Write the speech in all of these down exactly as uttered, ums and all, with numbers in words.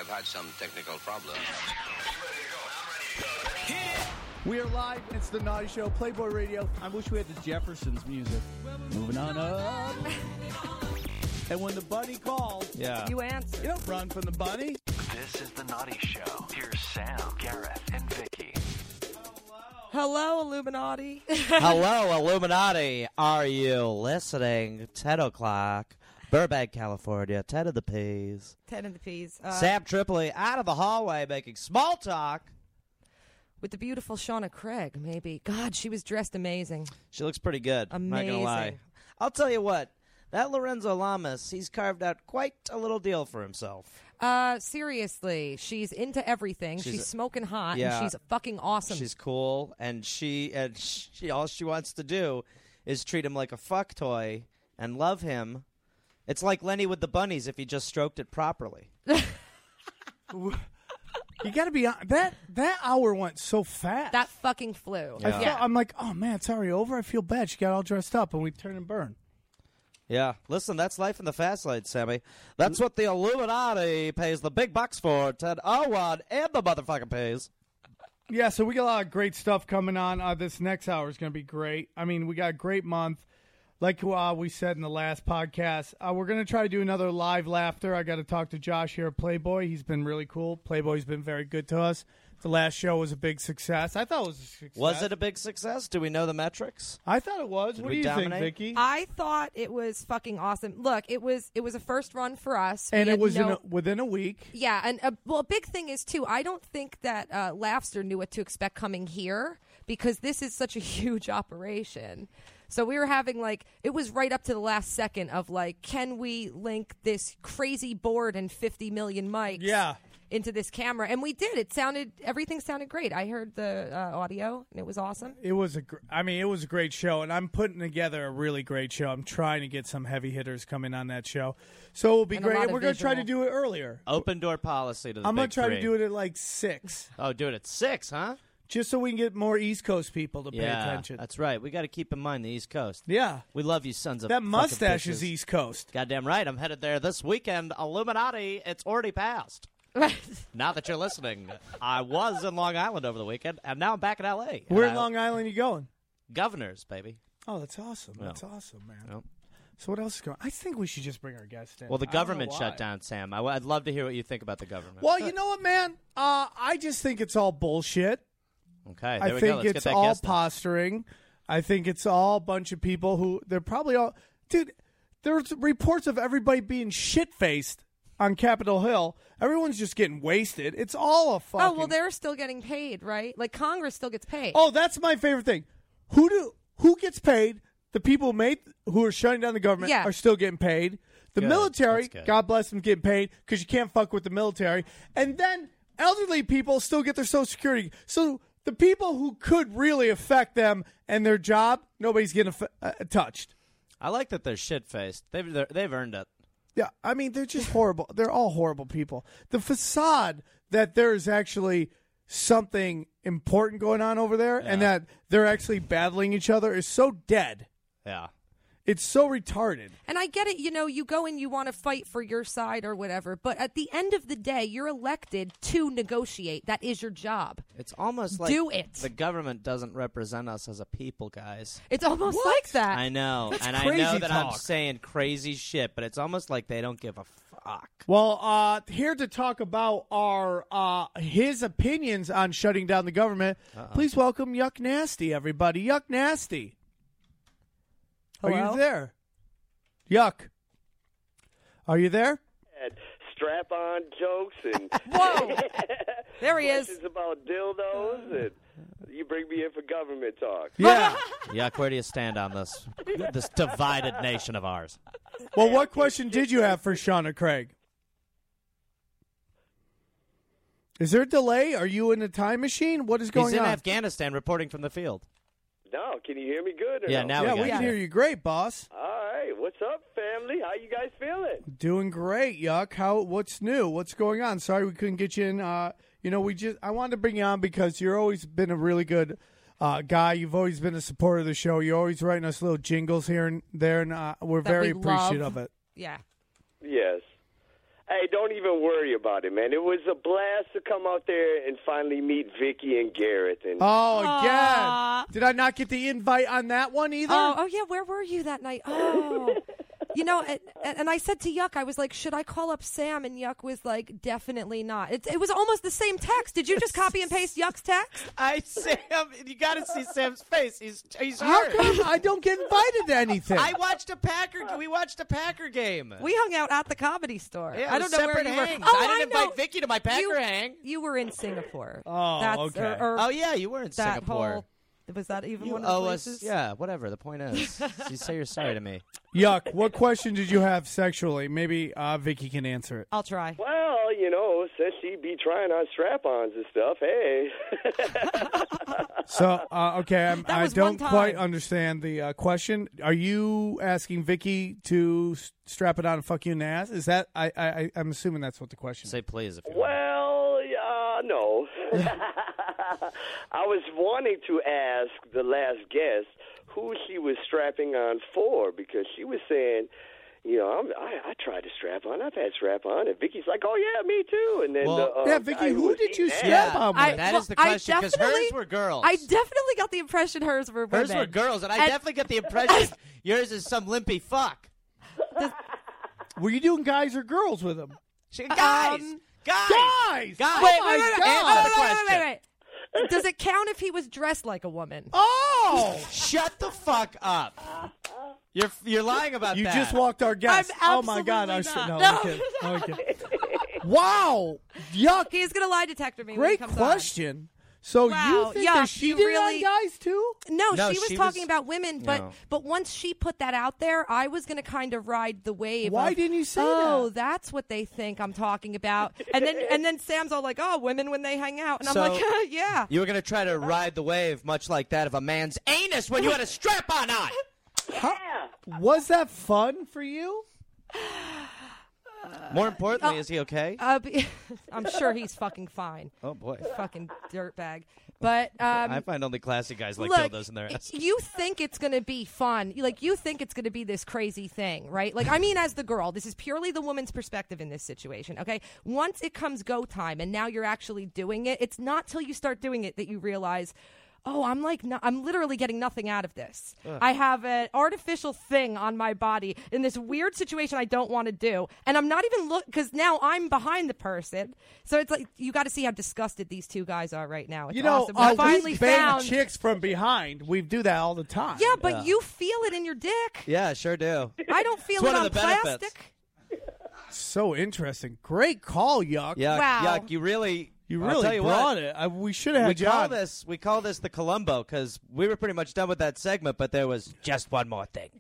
have had some technical problems. We are live. It's the Naughty Show, Playboy Radio. I wish we had the Jeffersons music. Moving on up. And when the bunny calls, yeah. you answer. You don't run from the bunny. This is the Naughty Show. Here's Sam, Gareth, and Vicky. Hello, Illuminati. Hello, Illuminati. Are you listening? ten o'clock, Burbank, California. ten of the P's. ten of the P's. Uh, Sam Tripoli out of the hallway making small talk. With the beautiful Shauna Craig, maybe. God, she was dressed amazing. She looks pretty good. Amazing. I'm not going to lie. I'll tell you what. That Lorenzo Lamas, he's carved out quite a little deal for himself. Uh, seriously, she's into everything. She's She's, a, smoking hot, yeah, and she's fucking awesome. She's cool, and she and she all she wants to do is treat him like a fuck toy and love him. It's like Lenny with the bunnies if he just stroked it properly. You got to be on that. That hour went so fast. That fucking flew. I Yeah. felt, I'm like, oh man, it's already over. I feel bad. She got all dressed up, and we turn and burn. Yeah, listen, that's life in the fast lane, Sammy. That's what the Illuminati pays the big bucks for. Ted Owen and the motherfucker pays. Yeah, so we got a lot of great stuff coming on. Uh, this next hour is going to be great. I mean, we got a great month. Like uh, we said in the last podcast, uh, we're going to try to do another live laughter. I got to talk to Josh here at Playboy. He's been really cool. Playboy's been very good to us. The last show was a big success. I thought it was a success. Was it a big success? Do we know the metrics? I thought it was. Did what we do you dominate? think, Vicky? I thought it was fucking awesome. Look, it was it was a first run for us, and we it was no, in a, within a week. Yeah, and uh, well, a big thing is too. I don't think that uh, Laughster knew what to expect coming here because this is such a huge operation. So we were having like it was right up to the last second of like, can we link this crazy board and fifty million mics? Yeah. Into this camera, and we did. It sounded everything sounded great. I heard the uh, audio, and it was awesome. It was a, gr- I mean, it was a great show, and I'm putting together a really great show. I'm trying to get some heavy hitters coming on that show, so it'll be And a great. lot And of we're going to try to visual. do it earlier. Open door policy to the I'm going to try to do it at like six, Oh, do it at six, huh? just so we can get more East Coast people to pay Yeah, attention. that's right. We got to keep in mind the East Coast. Yeah, We love you sons of that fucking mustache bitches. is East Coast. Goddamn right. I'm headed there this weekend. Illuminati, it's already passed. Now that you're listening, I was in Long Island over the weekend, and now I'm back in L A. Where And in I- Long Island you going? Governors, baby. Oh, that's awesome. Yeah. That's awesome, man. Yep. So what else is going? I think we should just bring our guest in. Well, the I don't know government why. shut down, Sam. I, would love to hear what you think about the government. Well, you know what, man? Uh, I just think it's all bullshit. Okay, there I we think go. Let's it's get that all guest in. posturing. I think it's all a bunch of people who they're probably all. Dude, there's reports of everybody being shit faced on Capitol Hill. Everyone's just getting wasted. It's all a fucking. Oh well, they're still getting paid, right? Like Congress still gets paid. Oh, that's my favorite thing. Who do who gets paid? The people who made who are shutting down the government Yeah. are still getting paid. The Good. military, That's good. God bless them, getting paid because you can't fuck with the military. And then elderly people still get their Social Security. So the people who could really affect them and their job, nobody's getting aff- uh, touched. I like that they're shit faced. They've they're, they've earned it. Yeah, I mean, they're just horrible. They're all horrible people. The facade that there is actually something important going on over there and Yeah. that they're actually battling each other is so dead. Yeah. It's so retarded. And I get it, you know, you go and you want to fight for your side or whatever, but at the end of the day, you're elected to negotiate. That is your job. It's almost like Do it. the government doesn't represent us as a people, guys. It's almost What? like that. I know. That's and I crazy know that I'm talk. saying crazy shit, but it's almost like they don't give a fuck. Well, uh, here to talk about our uh, his opinions on shutting down the government, Uh-oh. please welcome Yuck Nasty, everybody. Yuck Nasty. Are Hello? you there? Yuck. Are you there? Strap-on jokes and Whoa. There he is. questions about dildos, and you bring me in for government talk. Yeah. Yuck, where do you stand on this this divided nation of ours? Well, what question did you have for Shauna Craig? Is there a delay? Are you in a time machine? What is going He's in on? Afghanistan reporting from the field. No, can you hear me good? Or Yeah, no? now yeah, we we got can you. hear you great, boss. All right, what's up, family? How you guys feeling? Doing great, Yuck. How? What's new? What's going on? Sorry we couldn't get you in. Uh, you know, we just I wanted to bring you on because you're always been a really good uh, guy. You've always been a supporter of the show. You're always writing us little jingles here and there, and uh, we're That very we appreciative love. of it. Yeah. Yes. Hey, don't even worry about it, man. It was a blast to come out there and finally meet Vicky and Garrett. And Oh, again. Aw. Did I not get the invite on that one either? Oh, oh yeah. Where were you that night? Oh, you know, and, and I said to Yuck, I was like, should I call up Sam? And Yuck was like, definitely not. It, it was almost the same text. Did you just copy and paste Yuck's text? I Sam, you got to see Sam's face. He's he's How hurt. come I don't get invited to anything? I watched a Packer. We watched a Packer game. We hung out at the Comedy Store. Yeah, it I was don't know where separate you were. hangs. Oh, I didn't know. invite Vicky to my Packer you, hang. You were in Singapore. Oh, That's, okay. Or, or Oh yeah, you were in that Singapore. whole. Was that even You one of the owe us. places? Yeah, whatever. The point is, you say you're sorry to me. Yuck. What question did you have sexually? Maybe uh, Vicky can answer it. I'll try. well, you know, since she be trying on strap-ons and stuff, hey. So, uh, okay, I'm, That I was don't one quite time. understand the uh, question. Are you asking Vicky to s- strap it on and fuck you in the ass? Is that? I, I, I'm assuming that's what the question is. Say please if you Well, uh, no. I was wanting to ask the last guest who she was strapping on for, because she was saying, you know, I'm, I, I tried to strap on. I've had strap on, and Vicky's like, oh yeah, me too. And then, Well, the, uh, Yeah, guy Vicky, who was did you eating strap ass- on with? I- That well, is the I question, because definitely- hers were girls. I definitely got the impression hers were women. Hers were girls, and I And- definitely get the impression yours is some limpy fuck. Were you doing guys or girls with him? She- Guys, Um, guys, Guys! guys. Oh Wait, my wait, wait, wait. God. Oh, Answer the wait, wait, wait, question. wait, wait. Does it count if he was dressed like a woman? Oh! Shut the fuck up. You're you're lying about You that. just walked our guest. I'm Oh my God! I absolutely should not. no. I'm No. kidding. No, I'm kidding. Wow! Yuck! He's gonna lie detector me. when Great he comes question. So Wow, you think yuck, that she you did really- it on guys too? On. No, No, she was she talking was- about women, but No. but once she put that out there, I was gonna kind of ride the wave. Why of, didn't you say oh, that? that's what they think I'm talking about. And then and then Sam's all like, oh, women when they hang out, and I'm So- like, yeah. You were gonna try to ride the wave, much like that of a man's anus when you had a strap-on on. How, was that fun for you? More importantly, is he okay? Uh, be- I'm sure he's fucking fine. Oh boy. Fucking dirtbag. But um, I find only classy guys like look, dildos in their ass. you think it's going to be fun. Like, you think it's going to be this crazy thing, right? Like, I mean, as the girl, this is purely the woman's perspective in this situation, okay? Once it comes go time and now you're actually doing it, it's not till you start doing it that you realize, oh, I'm like, no, I'm literally getting nothing out of this. I have an artificial thing on my body in this weird situation I don't want to do. And I'm not even look, because now I'm behind the person. So it's like, you got to see how disgusted these two guys are right now. It's You know, awesome. uh, We finally we bang found. chicks from behind. We do that all the time. Yeah, but Yeah. you feel it in your dick. Yeah, sure do. I don't feel It's it one on of the benefits. plastic. So interesting. Great call, Yuck. Yuck, Wow. yuck. You really, You I'll really tell you brought what, it. I, we should have We had you call on. this, we call this the Columbo because we were pretty much done with that segment, but there was just one more thing.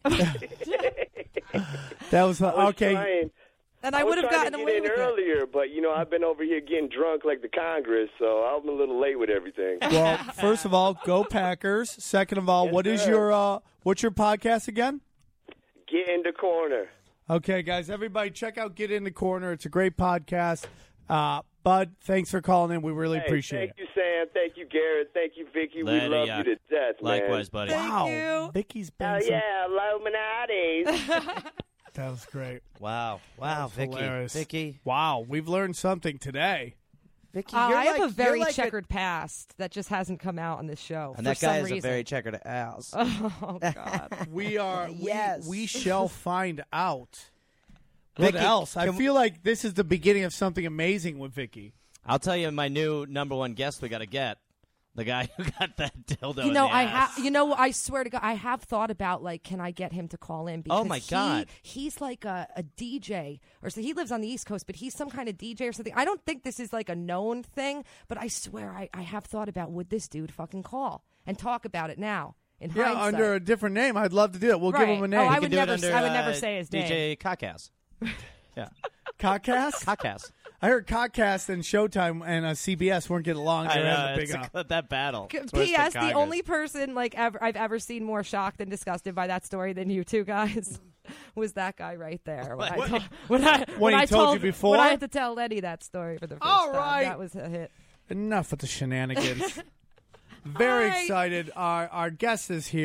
That was, uh, I was okay. trying- And I was would have trying gotten to away get in with it. earlier, but you know I've been over here getting drunk like the Congress, so I'm a little late with everything. Well, first of all, go Packers. Second of all, Yes, what is sir. your uh, what's your podcast again? Get in the corner. Okay, guys, everybody, check out Get in the Corner. It's a great podcast. Uh, Bud, thanks for calling in. We really Hey, appreciate thank it. you, Sam. Thank you, Garrett. Thank you, Vicky. Later, we love yuck. you to death, man. Likewise, buddy. Thank Wow, you. Vicky's been Oh some- yeah, Illuminati. That was great. Wow. Wow, Vicky. Hilarious. Vicky. Wow, we've learned something today. Vicky, Uh, you're I have like, a very you're like checkered past that just hasn't come out on this show. and for that guy some is a reason. very checkered ass. Oh, God. We are. Yes. we, we shall find out. What Vicky, else? I can- feel like this is the beginning of something amazing with Vicky. I'll tell you my new number one guest we got to get. The guy who got that dildo You know, in the I ass. have. You know, I swear to God, I have thought about like, can I get him to call in? Because Oh, my he- God. he's like a, a D J, or so he lives on the East Coast, but he's some kind of D J or something. I don't think this is like a known thing, but I swear, I, I have thought about would this dude fucking call and talk about it now in Yeah, hindsight. under a different name. I'd love to do it. We'll give Right. him a Oh, name. I You would can do never it s- under, I would never uh, say his D name. J Cockass. Yeah. Cockcast? Cockass. I heard Cockcast and Showtime and uh, C B S weren't getting along. I They were know. having a It's big, uh, a, that battle. P- It's worse P S. than The Coggers. only person like ever I've ever seen more shocked and disgusted by that story than you two guys was that guy right there. When, I, What? told, when, I, when, he I told you told before? when I had to tell Eddie that story for the first All time, right. that was a hit. Enough with the shenanigans. Very All right. excited. Our our guest is here.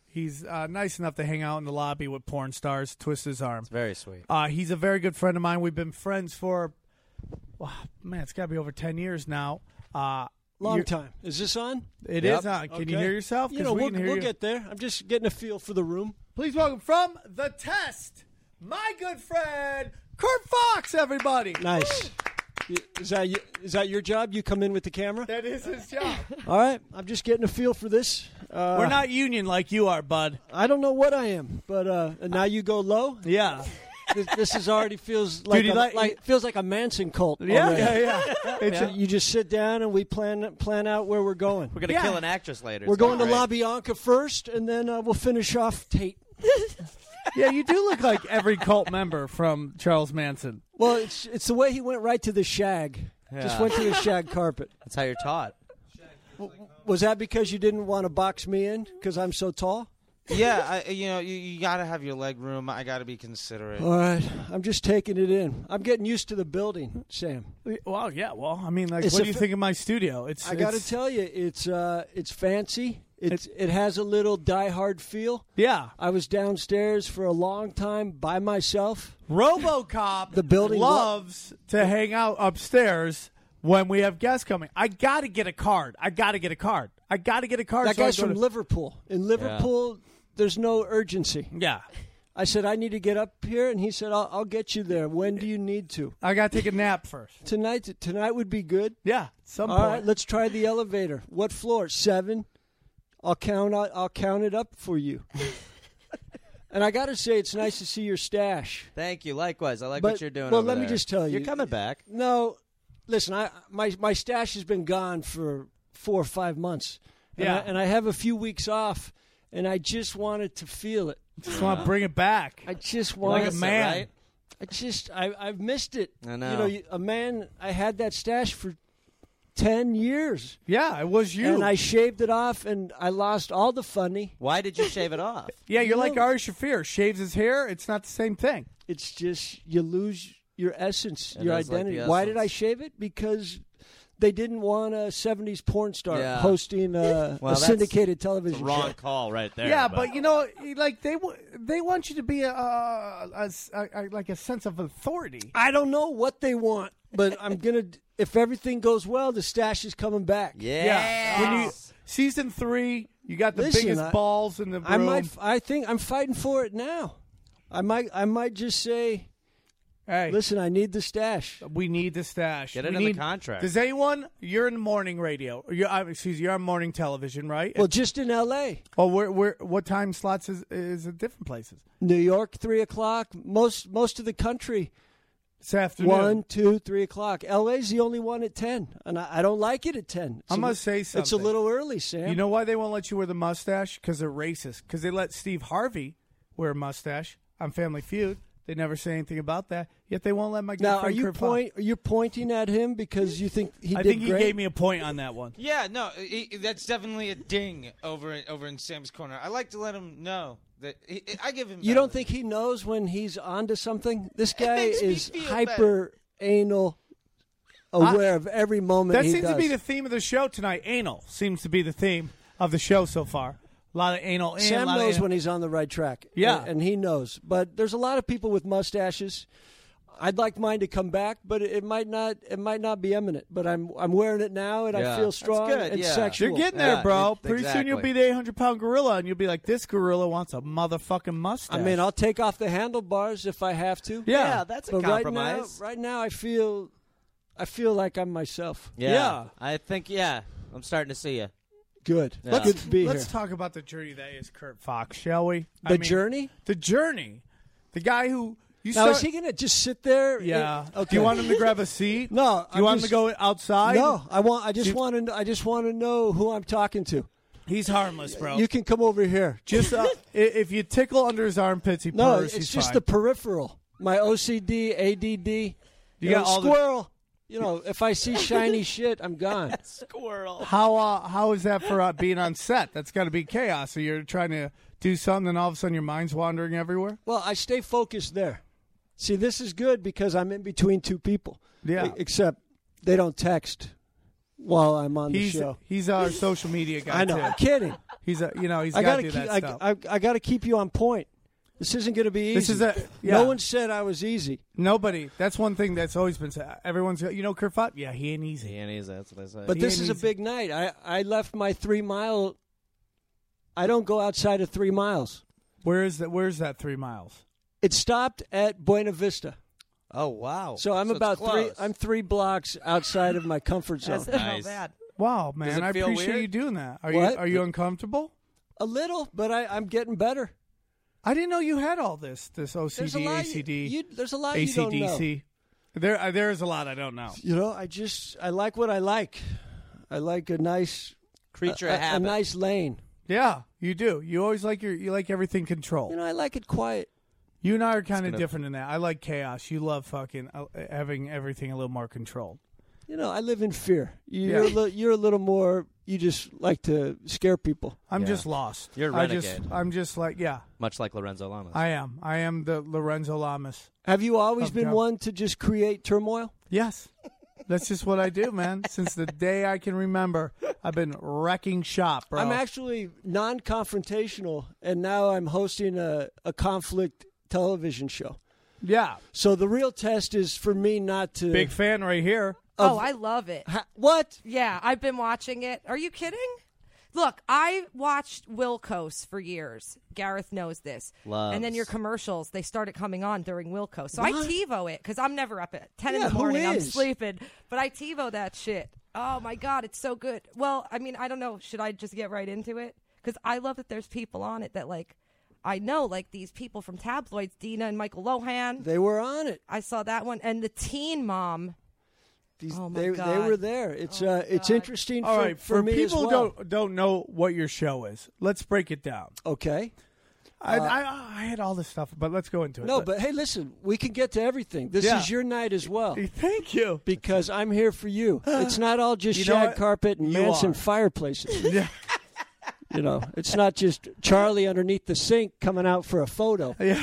He's uh, nice enough to hang out in the lobby with porn stars, twist his arm. It's very sweet. Uh, he's a very good friend of mine. We've been friends for, well, man, it's got to be over ten years now. Uh, Long you're- time. Is this on? It Yep. is on. Can you Okay. hear yourself? 'Cause You know, we we'll, can hear we'll you. get there. I'm just getting a feel for the room. Please welcome from The Test, my good friend, Kurt Fox, everybody. Nice. Y- Is that y- is that your job? You come in with the camera? That is his job. All right. I'm just getting a feel for this. Uh, We're not union like you are, bud. I don't know what I am, but uh, and now you go low. Yeah. This, this is already feels like, he a, like- like feels like a Manson cult. Yeah, already. yeah, yeah. It's a- you just sit down and we plan plan out where we're going. We're gonna Yeah. kill an actress later. We're It's going to great. La Bianca first, and then uh, we'll finish off Tate. Yeah, you do look like every cult member from Charles Manson. Well, it's it's the way he went right to the shag. Just Yeah. went to the shag carpet. That's how you're taught. Was that because you didn't want to box me in because I'm so tall? Yeah, I, you know, you, you got to have your leg room. I got to be considerate. All right, I'm just taking it in. I'm getting used to the building, Sam. Well, yeah. Well, I mean, like, It's what a do you fa- think of my studio? It's. I got to it's- tell you, it's uh, it's fancy. It's it has a little Die Hard feel. Yeah. I was downstairs for a long time by myself. RoboCop The building loves to hang out upstairs when we have guests coming. I got to get a card. I got to get a card. I got to get a card. That so I guy's go from to- Liverpool. In Liverpool, there's no urgency. Yeah. I said, I need to get up here, and he said, I'll, I'll get you there. When do you need to? I got to take a nap first. Tonight Tonight would be good. Yeah. Some All point. right, let's try the elevator. What floor? Seven. I'll count. I'll, I'll count it up for you. And I got to say, it's nice to see your stash. Thank you. Likewise. I like But- what you're doing. well, over let me there. just tell you. You're coming back. No, listen. I my my stash has been gone for four or five months. And Yeah. I, and I have a few weeks off, and I just wanted to feel it. Just want to bring it back. I just Like wanted. a Miss it, man. right? I just I I've missed it. I know. You know, you- a man. I had that stash for ten years, Yeah, it was you. and I shaved it off, and I lost all the funny. Why did you shave it off? yeah, you're No. like Ari Shafir. Shaves his hair. It's not the same thing. It's just you lose your essence, It your is like the identity. Why did I essence. shave it? Because they didn't want a seventies porn star Yeah. hosting a, Well, a that's syndicated television Wrong show. call right there. Yeah, but you know, like they w- they want you to be a, a, a, a like a sense of authority. I don't know what they want, but I'm gonna. If everything goes well, the stash is coming back. Yeah. When you season three, you got the Listen, biggest I- balls in the room. I might. I think I'm fighting for it now. I might. I might just say, hey, listen, I need the stash. we need the stash. Get it We in the need- contract. Does anyone? You're in morning radio. You're, uh, excuse me, you're on morning television, right? Well, just in L A, oh, where, where, what time slots is is at different places? New York, three o'clock. Most most of the country, This afternoon. one, two, three o'clock. L A's the only one at ten, and I, I don't like it at ten. It's I a li- must say It's a something. little early, Sam. You know why they won't let you wear the mustache? Because they're racist. Because they let Steve Harvey wear a mustache on Family Feud. They never say anything about that. Yet they won't let my good now, are friend you Kurt Fox. point? Are you pointing at him because you think he I did think he great? gave me a point on that one. Yeah, no, i i- that's definitely a ding over in, over in Sam's corner. I like to let him know that he, I give him. You don't validation. think he knows when he's onto something? This guy makes me is feel hyper anal aware of every moment That he seems does. to be the theme of the show tonight. Anal seems to be the theme of the show so far. A lot of anal in. Sam a lot of knows anal- when he's on the right track. Yeah. and, and he knows. But there's a lot of people with mustaches. I'd like mine to come back, but it, it might not. It might not be imminent. But I'm I'm wearing it now, and Yeah. I feel That's strong good, and yeah. sexual. You're getting there, Yeah, bro. it- Pretty soon you'll exactly. be the eight hundred pound gorilla, and you'll be like, this gorilla wants a motherfucking mustache. I mean, I'll take off the handlebars if I have to. Yeah. Yeah, that's a but compromise. right now, right now, I feel, I feel like I'm myself. Yeah. Yeah. I think, yeah. I'm starting to see you. Good. Yeah. Good to be Let's here. talk about the journey that is Kurt Fox, shall we? The journey? The journey. The guy who you Now, start. is he going to just sit there? yeah. Okay. Do you want him to grab a seat? No, Do you I'm want just- him to go outside? No, I want. I just You- want to. I just want to know who I'm talking to. He's harmless, bro. You can come over here. Just uh, i- if you tickle under his armpits, he No, purrs. it's he's just fine. the peripheral. My O C D, A D D. You You got know, all the- squirrel. You know, if I see shiny shit, I'm gone. Squirrel. How uh, how is that for uh, being on set? That's got to be chaos. So you're trying to do something, and all of a sudden your mind's wandering everywhere. Well, I stay focused there. See, this is good because I'm in between two people. Yeah. E- Except they don't text. while I'm on He's the show. he's our social media guy. I know. Too. I'm kidding. He's a you know he's I got gotta to do keep. that I, stuff. I, I got to keep you on point. This isn't going to be easy. This is a yeah. No one said I was easy. Nobody. That's one thing that's always been said. Everyone's you know Kurt Fott. Yeah, he ain't easy. He ain't easy. That's what I say. But He this ain't is a easy. big night. I, I left my three mile. I don't go outside of three miles. Where is that? Where's that three miles? It stopped at Buena Vista. oh wow. So I'm it's about three. close. I'm three blocks outside of my comfort zone. That's Nice. not bad. Wow, Does man, it I feel appreciate weird? you doing that. Are What? you are you uncomfortable? A little, but I, I'm getting better. I didn't know you had all this. This O C There's a D, lot. A C D, You, there's a lot you don't know. A C D C. There uh, there is a lot I don't know. You know, I just I like what I like. I like a nice Creature a, of a, a habit. nice lane. Yeah, you do. You always like your you like everything controlled. You know, I like it quiet. You and I are kind of gonna- different in that. I like chaos. You love fucking uh, having everything a little more controlled. You know, I live in fear. You're, Yeah. a li- you're a little more. You just like to scare people. I'm Yeah. just lost. You're a I just renegade. I'm just like yeah. Much like Lorenzo Lamas. I am. I am the Lorenzo Lamas. Have you always Of been God. one to just create turmoil? Yes. That's just what I do, man. Since the day I can remember, I've been wrecking shop, bro. I'm actually non-confrontational, and now I'm hosting a, a conflict television show. yeah, So the real test is for me not to. big fan right here. Oh, I love it. Ha- what? Yeah, I've been watching it. Are you kidding? Look, I watched Wilkos for years. Gareth knows this. Loves. And then your commercials, they started coming on during Wilkos. So I What? TiVo it because I'm never up at ten in Yeah, the who morning. I'm is? sleeping. But I TiVo that shit. Oh, my God, it's so good. Well, I mean, I don't know. Should I just get right into it? Because I love that there's people on it that, like, I know, like these people from tabloids, Dina and Michael Lohan. They were on it. I saw that one. And the Teen Mom. These, Oh, my they, they God. were there. It's Oh, my uh, it's God. interesting All for, right, for, for me people as who well. don't don't know what your show is, let's break it down. Okay. I, I I had all this stuff, but let's go into it. No, Let- but hey, listen, we can get to everything. This Yeah. is your night as well. thank you. Because I'm here for you. It's not all just You know shag what? carpet and You Manson are. fireplaces. Yeah, You know, it's not just Charlie underneath the sink coming out for a photo. yeah.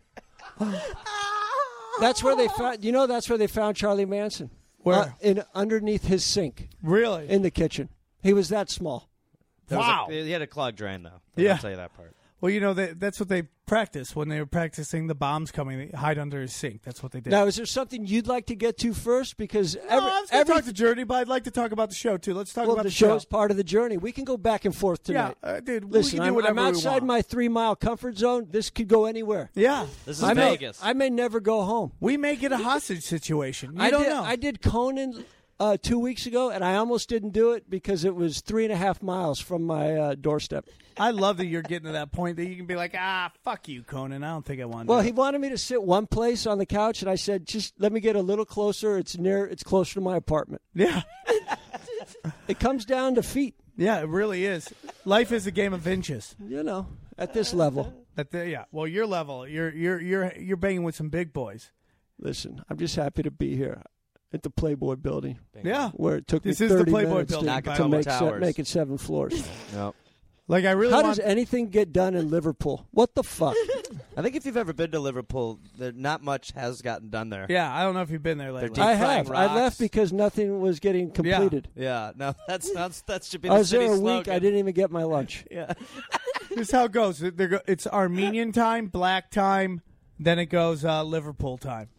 That's where they found. You know, that's where they found Charlie Manson. Where? Uh, in underneath his sink Really? in the kitchen. He was that small. There was Wow. A, he had a clogged drain though. Yeah. I'll tell you that part. Well, you know they, that's what they practice when they were practicing the bombs coming. They hide under his sink. That's what they did. Now, is there something you'd like to get to first? Because no, every, I was going to every talk to Journey, but I'd like to talk about the show too. Let's talk well, about the the show is part of the journey. We can go back and forth Yeah, tonight. uh, dude. Listen, we can do I'm, whatever I'm we outside want. my three mile comfort zone. This could go anywhere. Yeah, This is I may, Vegas. I may never go home. we make it a hostage situation. You I don't did, know. I did Conan uh, two weeks ago, and I almost didn't do it because it was three and a half miles from my uh, doorstep. I love that you're getting to that point that you can be like, ah, fuck you, Conan. I don't think I want to. Well, do he it. wanted me to sit one place on the couch, and I said, "Just let me get a little closer. It's near. It's closer to my apartment." Yeah, It comes down to feet, yeah, it really is. Life is a game of inches. you know, at this level. At the, yeah, well, your level, you're you're you're you're banging with some big boys. Listen, I'm just happy to be here at the Playboy Building, Yeah, where it took This me is the thirty Playboy minutes Building, to, by to the way. make, se- Towers. make it seven floors. Nope. like I really How want. does anything get done in Liverpool? What the fuck? I think if you've ever been to Liverpool, there not much has gotten done there. yeah, I don't know if you've been there lately. deep I frying have. I rocks. left because nothing was getting completed. Yeah, no, that's that's that should be I the was city there a slogan. week. I didn't even get my lunch. Yeah. This is how it goes. They're go- It's Armenian time, black time, then it goes uh, Liverpool time.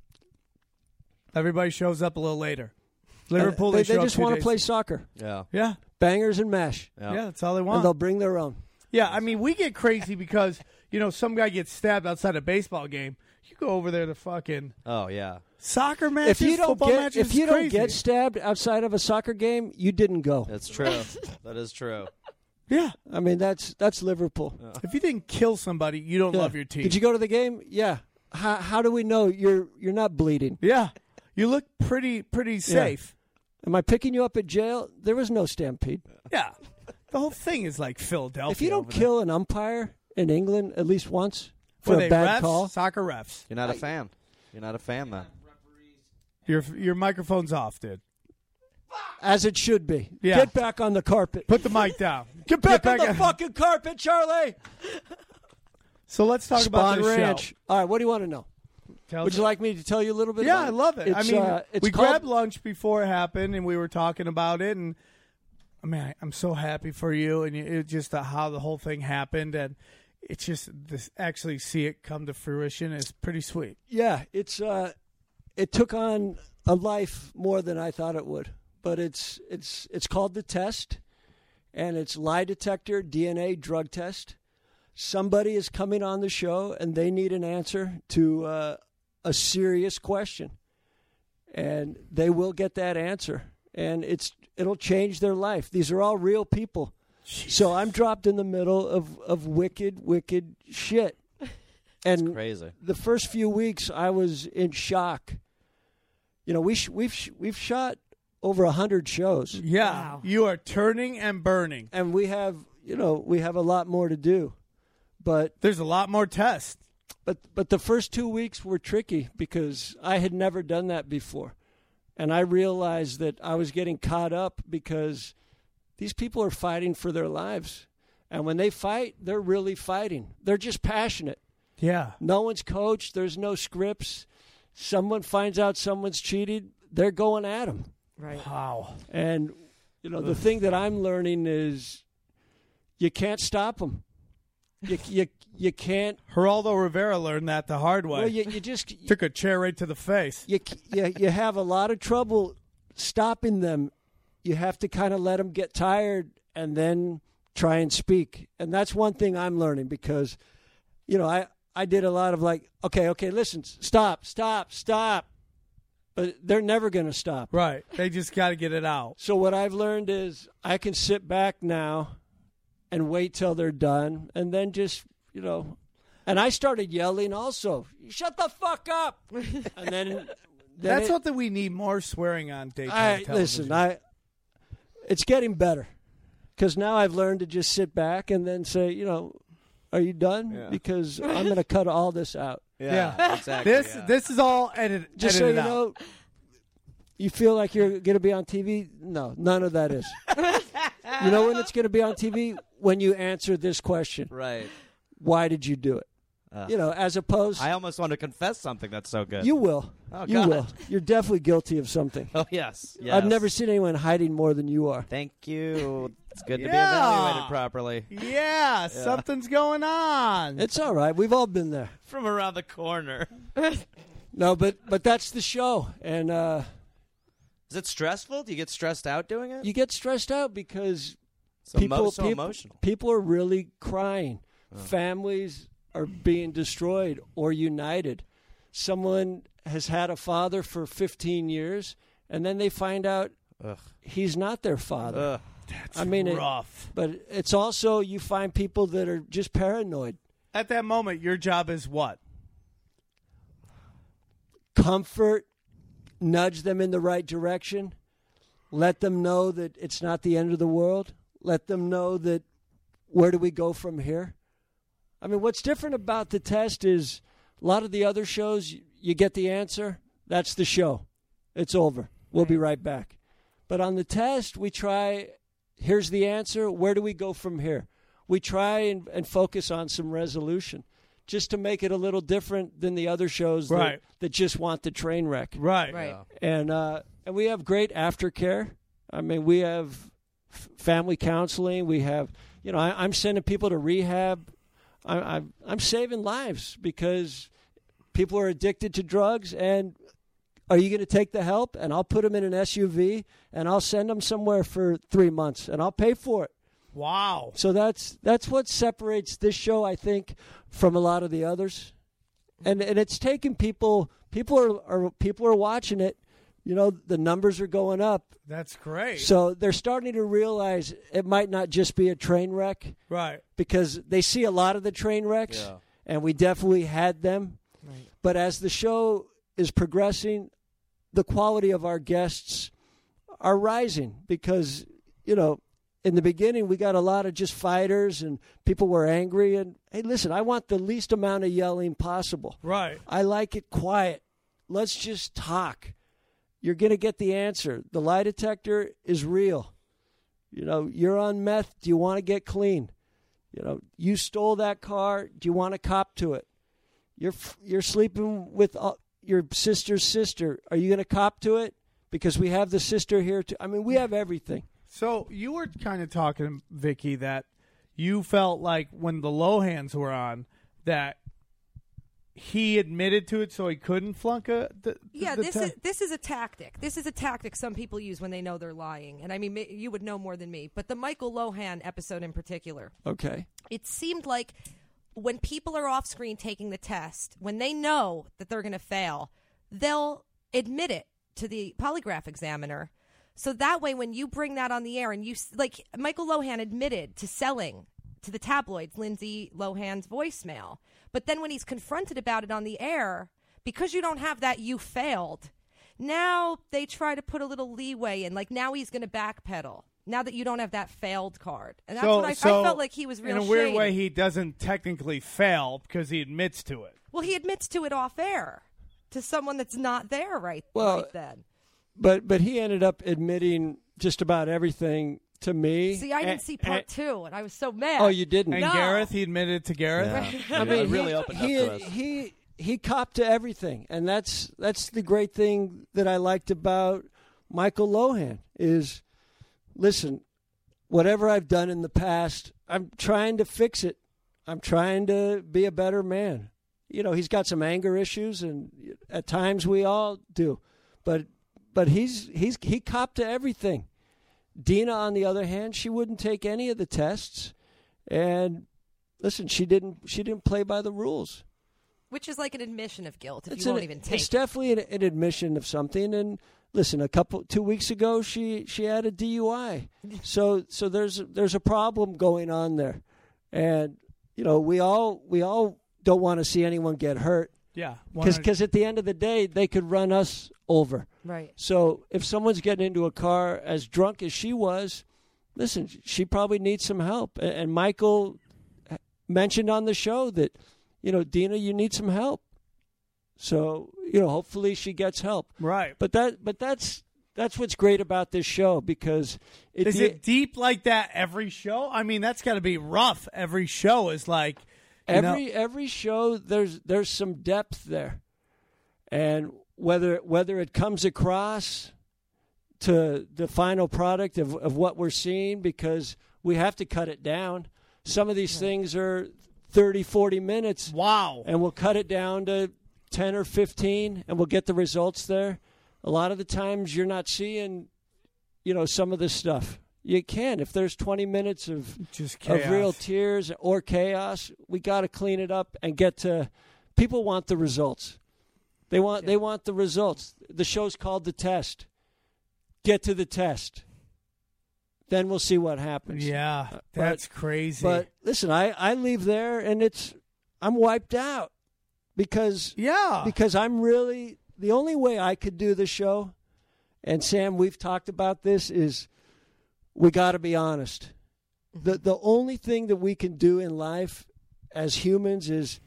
Everybody shows up a little later. Liverpool, they, they, they show up just two want to days- play soccer, Yeah. Yeah, bangers and mash, Yeah. yeah, that's all they and want. they'll bring their own. Yeah, I mean, we get crazy because, you know, some guy gets stabbed outside a baseball game. You go over there to fucking Oh yeah. soccer matches, If you don't football get matches. if you it's don't crazy. get stabbed outside of a soccer game, you didn't go. That's true. That is true. Yeah, I mean, that's that's Liverpool. if you didn't kill somebody, you don't Yeah. love your team. Did you go to the game? Yeah. How, how do we know you're you're not bleeding? Yeah, you look pretty pretty safe. Am I picking you up at jail? There was no stampede. Yeah, the whole thing is like Philadelphia. If you don't over there. kill an umpire in England at least once for Were a they bad refs? call, Soccer refs. You're not a fan. You're not a fan, man. Your your microphone's off, dude. as it should be. Yeah. Get back on the carpet. Put the mic down. Get back, on the on- fucking carpet, Charlie. So let's talk about Spawn the Ranch. show. All right, what do you want to know? Tell Would us- you like me to tell you a little bit Yeah, about I love it. I It's, mean, uh, it's we called- grabbed lunch before it happened, and we were talking about it, and I mean, I, I'm so happy for you, and it, it just uh, how the whole thing happened, and it's just this actually see it come to fruition is pretty sweet. Yeah, it's uh, it took on a life more than I thought it would. But it's it's it's called The Test, and it's lie detector, D N A, drug test. Somebody is coming on the show, and they need an answer to uh, a serious question, and they will get that answer, and it's it'll change their life. These are all real people. So I'm dropped in the middle of, of wicked, wicked shit. And Crazy. the first few weeks, I was in shock. You know, we sh- we've sh- we've shot over a hundred shows, Yeah, Wow. you are turning and burning. and we have you know we have a lot more to do. But There's a lot more tests. but but the first two weeks were tricky because I had never done that before, and I realized that I was getting caught up because these people are fighting for their lives, and when they fight, they're really fighting. They're just passionate. Yeah. No one's coached. There's no scripts. Someone finds out someone's cheated, they're going at them. Right. Wow. And, you know, the thing that I'm learning is you can't stop them. You, you, you can't. Geraldo Rivera learned that the hard way. Well, you, you just you, Took a chair right to the face. you, you, you have a lot of trouble stopping them. You have to kind of let them get tired and then try and speak. And that's one thing I'm learning because, you know, I, I did a lot of like, okay, okay, listen, stop, stop, stop. But they're never going to stop. Right. They just got to get it out. So what I've learned is I can sit back now and wait till they're done and then just, you know, and I started yelling also, shut the fuck up. And then, then That's it, something we need more swearing on daytime I, television. listen, I, it's getting better because now I've learned to just sit back and then say, you know, are you done? Yeah. Because I'm going to cut all this out. Yeah. exactly. This yeah. this is all edit, Just so edited you out. know, you feel like you're going to be on T V? No, none of that is. You know when it's going to be on T V? When you answer this question. right. Why did you do it? Uh, You know, as opposed, I almost want to confess something that's so good. you will. Oh, you God. will. You're definitely guilty of something. Oh yes. yes. I've never seen anyone hiding more than you are. Thank you. It's good to be Yeah. evaluated properly Yeah, something's going on. It's all right. We've all been there. from around the corner. No, but but that's the show, and uh, Is it stressful? Do you get stressed out doing it? you get stressed out because so people mo- so people, emotional. people are really crying. Families are being destroyed or united. Someone has had a father for fifteen years, and then they find out Ugh. he's not their father. Ugh. That's I mean, it- rough. But it's also you find people that are just paranoid. At that moment, your job is what? Comfort, nudge them in the right direction, let them know that it's not the end of the world, let them know that where do we go from here? I mean, what's different about The Test is a lot of the other shows, you- you get the answer, that's the show. It's over. We'll be right back. But on The Test, we try, here's the answer, where do we go from here? We try and, and focus on some resolution just to make it a little different than the other shows that, Right. that just want the train wreck. Right. Right. Yeah. And uh, and we have great aftercare. I mean, we have f- family counseling. We have, you know, I, I'm sending people to rehab. I, I'm I'm saving lives because people are addicted to drugs. And are you going to take the help? And I'll put them in an S U V and I'll send them somewhere for three months and I'll pay for it. Wow. So that's that's what separates this show, I think, from a lot of the others. And and it's taken people people are, are people are watching it. You know, the numbers are going up. That's great. So they're starting to realize it might not just be a train wreck right. because they see a lot of the train wrecks Yeah. and we definitely had them. Right. But as the show is progressing, the quality of our guests are rising because, you know, in the beginning, we got a lot of just fighters and people were angry. And, hey, listen, I want the least amount of yelling possible. Right. I like it quiet. Let's just talk. You're going to get the answer. The lie detector is real. You know, you're on meth. Do you want to get clean? You know, you stole that car. Do you want to cop to it? You're f- you're sleeping with uh, your sister's sister. Are you going to cop to it? Because we have the sister here too. I mean, we have everything. So you were kind of talking, Vicky, that you felt like when the Lohans were on that he admitted to it, so he couldn't flunk a. The, Yeah, the this te- is this is a tactic. This is a tactic some people use when they know they're lying. And I mean, ma- you would know more than me. But the Michael Lohan episode in particular, Okay. it seemed like when people are off screen taking the test, when they know that they're going to fail, they'll admit it to the polygraph examiner. So that way, when you bring that on the air and you, s- like Michael Lohan admitted to selling to the tabloids Lindsay Lohan's voicemail. But then when he's confronted about it on the air, because you don't have that you failed, now they try to put a little leeway in. Like now he's going to backpedal. Now that you don't have that failed card. And that's so, what I, so I felt like he was real in a weird shady. way, he doesn't technically fail because he admits to it. Well, he admits to it off air to someone that's not there right, Well, right then. But but he ended up admitting just about everything to me. See, I didn't And- see part and- two, and I was so mad. Oh, you didn't? And No. Gareth, he admitted to Gareth. Yeah. I mean, It really he, opened up he, to us. he he copped to everything, and that's that's the great thing that I liked about Michael Lohan is, listen, whatever I've done in the past, I'm trying to fix it. I'm trying to be a better man. You know, he's got some anger issues, and at times we all do, but but he's he's he copped to everything. Dina, on the other hand, she wouldn't take any of the tests, and listen, she didn't she didn't play by the rules. Which is like an admission of guilt if It's you won't an- even take It's it. definitely an, an admission of something. And listen, a couple two weeks ago, she she had a D U I. So so there's there's a problem going on there, and you know we all we all don't want to see anyone get hurt Yeah. because at the end of the day they could run us over. Right. So if someone's getting into a car as drunk as she was, listen, she probably needs some help. A- And Michael mentioned on the show that, you know, Dina, you need some help. So, you know, hopefully she gets help. Right. But that but that's that's what's great about this show because it, Is it deep like that every show? I mean, that's got to be rough. Every show is like you know- every every show there's there's some depth there. And whether whether it comes across to the final product of, of what we're seeing, because we have to cut it down. Some of these things are thirty, forty minutes. Wow. And we'll cut it down to ten or fifteen, and we'll get the results there. A lot of the times you're not seeing, you know, some of this stuff. You can. If there's twenty minutes of, Just chaos. of real tears or chaos, we got to clean it up and get to – people want the results. They want they want the results. The show's called The Test. Get to the test. Then we'll see what happens. Yeah, Uh, that's but, crazy. But listen, I, I leave there and it's I'm wiped out because yeah, because I'm really the only way I could do the show, and Sam, we've talked about this, is we got to be honest. The the only thing that we can do in life as humans is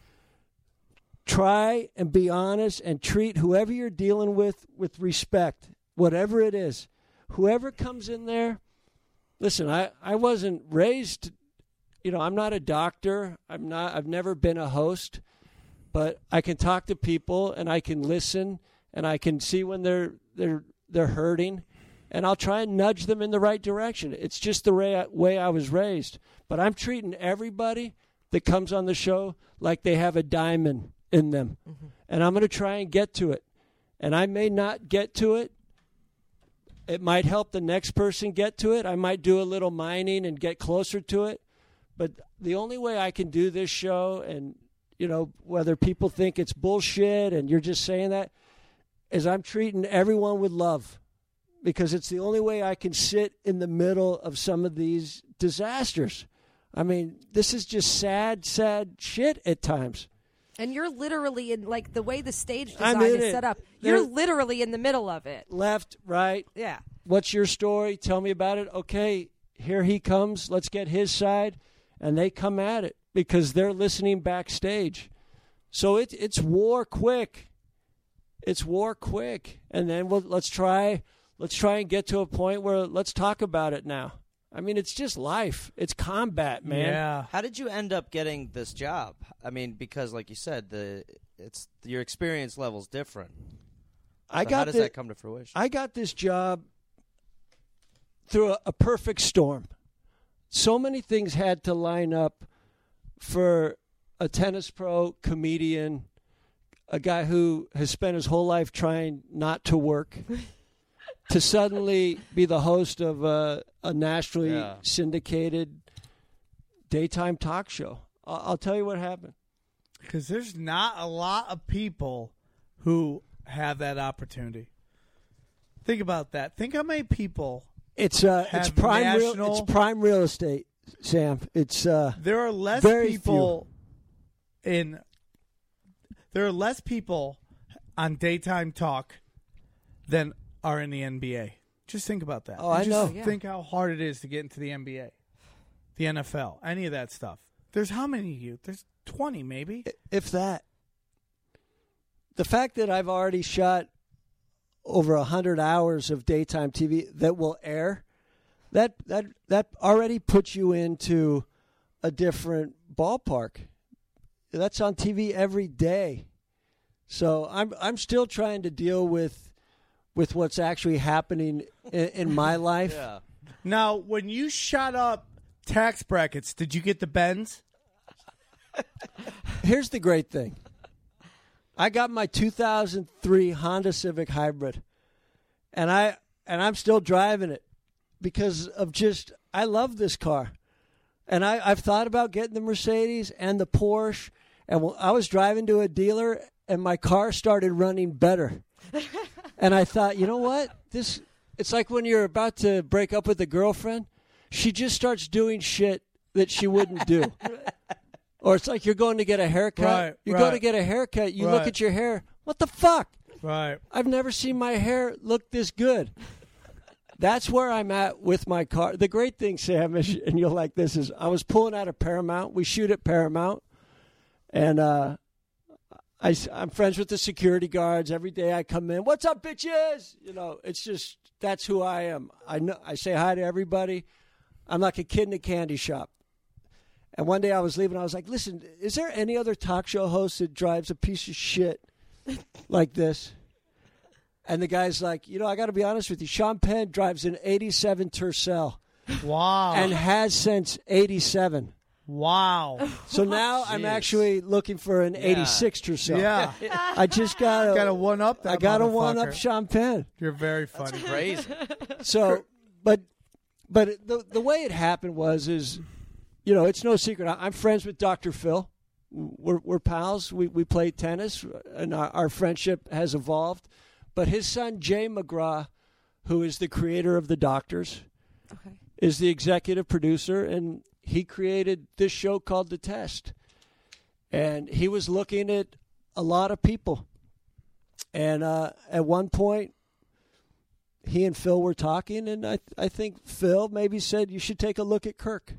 try and be honest and treat whoever you're dealing with with respect, whatever it is. Whoever comes in there, listen, I, I wasn't raised, you know, I'm not a doctor. I'm not, I've never been a host, but I can talk to people and I can listen and I can see when they're, they're, they're hurting, and I'll try and nudge them in the right direction. It's just the way I, way I was raised. But I'm treating everybody that comes on the show like they have a diamond in them. Mm-hmm. And I'm going to try and get to it. And I may not get to it. It might help the next person get to it. I might do a little mining and get closer to it. But the only way I can do this show, and, you know, whether people think it's bullshit and you're just saying that, is I'm treating everyone with love. Because it's the only way I can sit in the middle of some of these disasters. I mean, this is just sad, sad shit at times. And you're literally in, like, the way the stage I'm design in is it. set up, There- you're literally in the middle of it. Left, right. Yeah. What's your story? Tell me about it. Okay, here he comes. Let's get his side. And they come at it because they're listening backstage. So it, it's war quick. It's war quick. And then we'll, let's try let's try and get to a point where let's talk about it now. I mean, it's just life. It's combat, man. Yeah. How did you end up getting this job? I mean, because like you said, the it's your experience level's different. I So got how does the- that come to fruition? I got this job through a, a perfect storm. So many things had to line up for a tennis pro, comedian, a guy who has spent his whole life trying not to work, to suddenly be the host of a, a nationally Yeah. syndicated daytime talk show. I'll, I'll tell you what happened. Because there's not a lot of people who have that opportunity. Think about that. Think how many people. It's uh, it's Have prime real, national- it's prime real estate, Sam. It's uh, There are less Very people in. There are less people on daytime talk than are in the N B A. Just think about that. Oh, I Just know. Yeah. Think how hard it is to get into the N B A, the N F L, any of that stuff. There's how many of you? There's twenty, maybe. if that. The fact that I've already shot over a hundred hours of daytime T V that will air, that that that already puts you into a different ballpark. That's on T V every day. So I'm I'm still trying to deal with with what's actually happening in, in my life. yeah. Now, when you shot up tax brackets, did you get the bends? Here's the great thing. I got my two thousand three Honda Civic Hybrid, and I and I'm still driving it because of just I love this car, and I I've thought about getting the Mercedes and the Porsche, and when I was driving to a dealer and my car started running better, and I thought, you know what, this it's like when you're about to break up with a girlfriend, she just starts doing shit that she wouldn't do. Or it's like you're going to get a haircut. Right, you right. go to get a haircut. You look Right. at your hair. What the fuck? Right. I've never seen my hair look this good. That's where I'm at with my car. The great thing, Sam, is, and you'll like this, is I was pulling out of Paramount. We shoot at Paramount. And uh, I, I'm friends with the security guards. Every day I come in, what's up, bitches? You know, it's just, that's who I am. I know. I say hi to everybody. I'm like a kid in a candy shop. And one day I was leaving, I was like, listen, is there any other talk show host that drives a piece of shit like this? And the guy's like, you know, I got to be honest with you. Sean Penn drives an eighty-seven Tercel Wow. and has since eighty-seven. wow. So now I'm Jeez. actually looking for an eighty-six Tercel. Yeah. I just got to Got to one up that I got to one up motherfucker. Sean Penn. You're very funny. Crazy. So, but but the the way it happened was is, you know, it's no secret. I- I'm friends with Doctor Phil. We're we're pals. We we play tennis, and our, our friendship has evolved. But his son Jay McGraw, who is the creator of the Doctors, Okay. is the executive producer, and he created this show called The Test. And he was looking at a lot of people. And uh, at one point, he and Phil were talking, and I I think Phil maybe said, you should take a look at Kirk.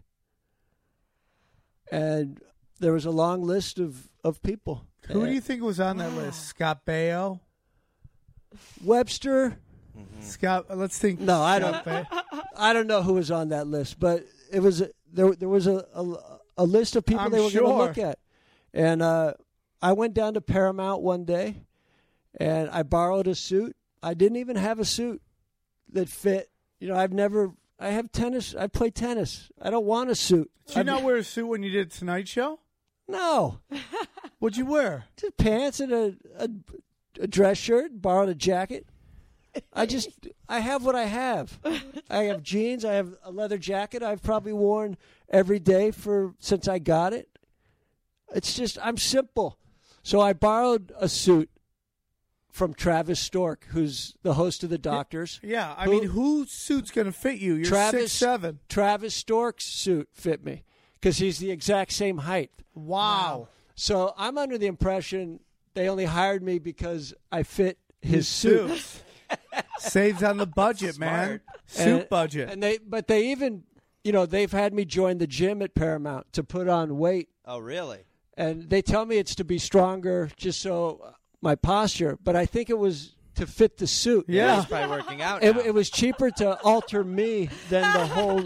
And there was a long list of, of people. Who do Uh, you think was on that list? Scott Baio? Webster? Scott, let's think. No, I Scott don't. Baio. I don't know who was on that list, but it was a, there. There was a, a, a list of people I'm they were going sure. to look at, and uh, I went down to Paramount one day, and I borrowed a suit. I didn't even have a suit that fit. You know, I've never. I have tennis. I play tennis. I don't want a suit. Did you I've- not wear a suit when you did Tonight Show? No, What'd you wear? just pants and a, a a dress shirt. Borrowed a jacket. I just I have what I have. I have jeans. I have a leather jacket I've probably worn every day for since I got it. It's just I'm simple. So I borrowed a suit from Travis Stork, who's the host of The Doctors. Yeah, I Who- mean, whose suit's going to fit you? You're Travis six seven. Travis Stork's suit fit me because he's the exact same height. Wow. So I'm under the impression they only hired me because I fit his, suit. suit. Saves on the budget, man. Suit And- budget. And they, but they even, you know, they've had me join the gym at Paramount to put on weight, Oh, really? and they tell me it's to be stronger, just so uh, my posture. But I think it was to fit the suit. Yeah. He's probably working out It, now. it was cheaper to alter me than the whole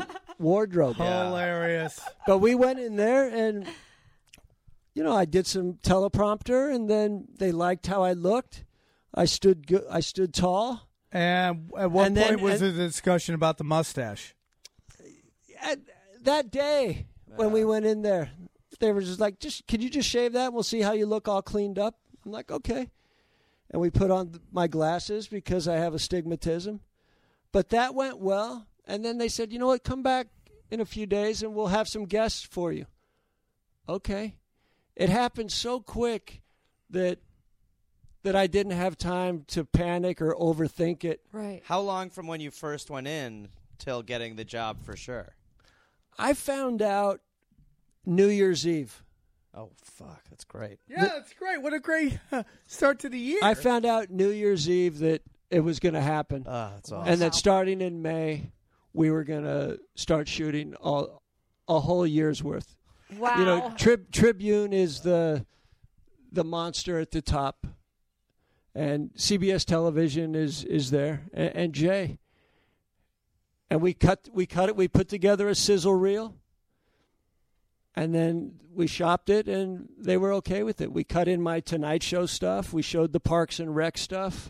wardrobe. Hilarious. But we went in there and, you know, I did some teleprompter, and then they liked how I looked. I stood go- I stood tall. And at what And point then- was and- the discussion about the mustache? At, that day when we went in there, they were just like, "Just can you just shave that? And we'll see how you look all cleaned up." I'm like, "Okay." And we put on my glasses because I have astigmatism. But that went well. And then they said, "You know what? Come back in a few days and we'll have some guests for you." Okay. It happened so quick that that I didn't have time to panic or overthink it. Right. How long from when you first went in till getting the job for sure? I found out New Year's Eve. Oh, fuck. That's great. Yeah, that's great. What a great start to the year. I found out New Year's Eve that it was going to happen. Ah, that's awesome. And that starting in May, we were going to start shooting all, a whole year's worth. Wow. You know, Trib- Tribune is the the monster at the top, and C B S Television is is there, and, and Jay. And we cut we cut it. We put together a sizzle reel, and then we shopped it, and they were okay with it. We cut in my Tonight Show stuff. We showed the Parks and Rec stuff,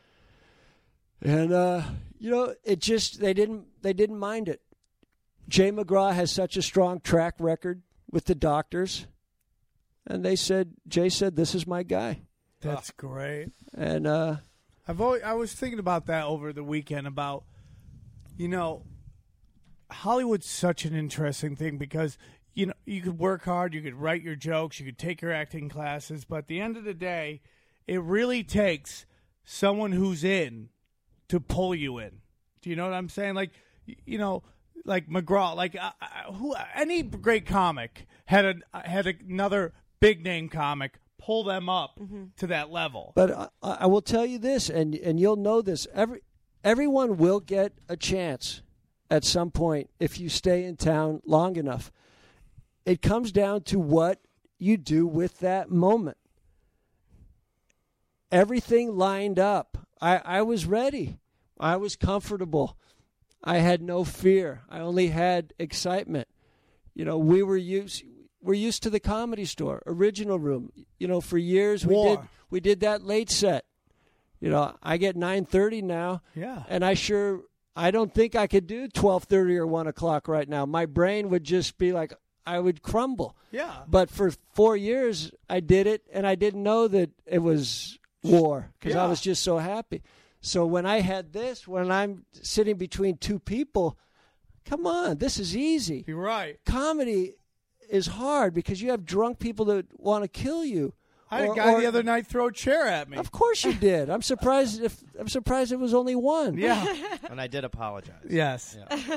and uh, you know, it just they didn't they didn't mind it. Jay McGraw has such a strong track record with the doctors, and they said, Jay said, "This is my guy." That's great. And uh, I've always, I was thinking about that over the weekend about, you know, Hollywood's such an interesting thing because, you know, you could work hard, you could write your jokes, you could take your acting classes, but at the end of the day, it really takes someone who's in to pull you in. Do you know what I'm saying? Like, y- you know, like McGraw, like uh, uh, who any great comic had a had another big name comic pull them up to that level. but I, I will tell you this, and and you'll know this. Every everyone will get a chance at some point if you stay in town long enough. It comes down to what you do with that moment. Everything lined up. I, I was ready. I was comfortable. I had no fear. I only had excitement. You know, we were used we're used to the Comedy Store, Original Room. You know, for years we War. did we did that late set. You know, I get nine thirty now. Yeah. And I sure I don't think I could do twelve thirty or one o'clock right now. My brain would just be like I would crumble. Yeah. But for four years I did it, and I didn't know that it was war because Yeah. I was just so happy. So when I had this, when I'm sitting between two people, come on, this is easy. You're right. Comedy is hard because you have drunk people that want to kill you. I had Or- a guy or- the other night throw a chair at me. Of course you did. I'm surprised if I'm surprised it was only one. Yeah. And I did apologize. Yes. Yeah.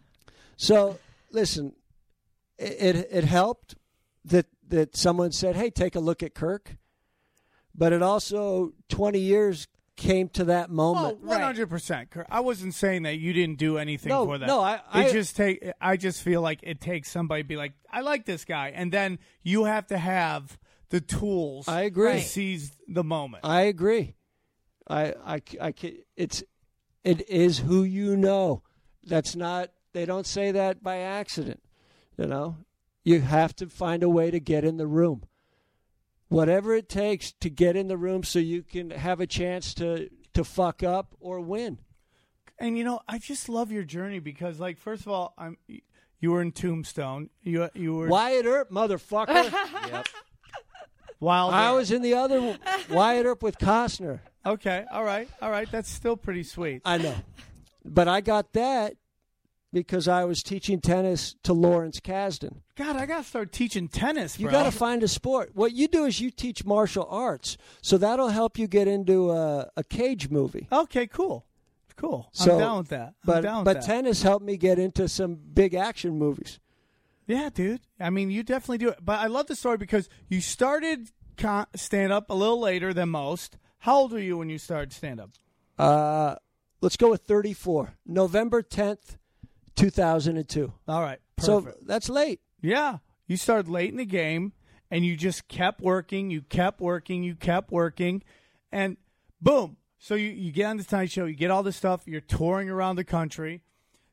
So listen, it, it it helped that that someone said, "Hey, take a look at Kirk," but it also twenty years came to that Oh, moment. one hundred percent. I wasn't saying that you didn't do anything No, for that. no, I- It I- just take. I just feel like it takes somebody to be like, I like this guy, and then you have to have the tools. I agree. To Right. seize the moment. I agree. I, I, I, ca- it's, it is who you know. That's not, they don't say that by accident. You know, you have to find a way to get in the room. Whatever it takes to get in the room so you can have a chance to, to fuck up or win. And you know, I just love your journey because, like, first of all, I'm. You were in Tombstone. You you were Wyatt Earp, motherfucker. Yep. Wild. I was in the other one, Wyatt Earp with Costner. Okay. All right. All right. That's still pretty sweet. I know. But I got that because I was teaching tennis to Lawrence Kasdan. God, I gotta start teaching tennis. You bro. got to find a sport. What you do is you teach martial arts, so that'll help you get into a, a cage movie. Okay. Cool. Cool. So, I'm down with that. I'm But down with but that. tennis helped me get into some big action movies. Yeah, dude. I mean, you definitely do it. But I love the story because you started con- stand up a little later than most. How old were you when you started stand up? Uh, let's go with thirty-four. November tenth, two thousand two. All right. So Perfect. that's late. Yeah. You started late in the game and you just kept working. You kept working. You kept working. And boom. So you, you get on the Tonight Show. You get all this stuff. You're touring around the country.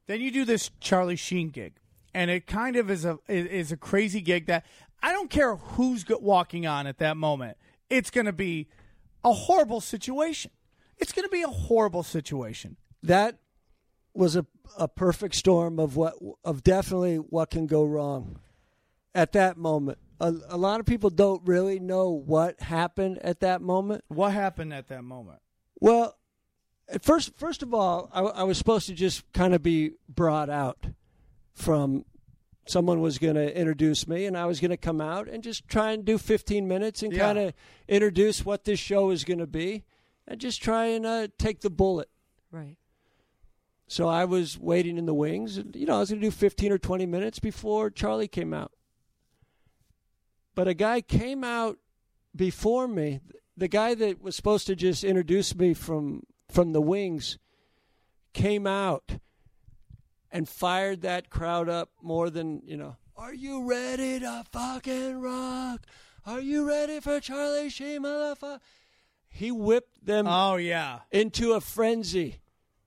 Then you do this Charlie Sheen gig, and it kind of is a is a crazy gig that I don't care who's go- walking on at that moment. It's going to be a horrible situation. It's going to be a horrible situation. That was a a perfect storm of what of definitely what can go wrong at that moment. A, a lot of people don't really know what happened at that moment. What happened at that moment? Well, at first, first of all, I, I was supposed to just kind of be brought out from someone was going to introduce me, and I was going to come out and just try and do fifteen minutes and Yeah. kind of introduce what this show is going to be and just try and uh, take the bullet. Right. So I was waiting in the wings. And, you know, I was going to do fifteen or twenty minutes before Charlie came out. But a guy came out before me. The guy that was supposed to just introduce me from from the wings came out and fired that crowd up more than, you know, are you ready to fucking rock? Are you ready for Charlie Sheen, motherfucker? He whipped them Oh, yeah. into a frenzy.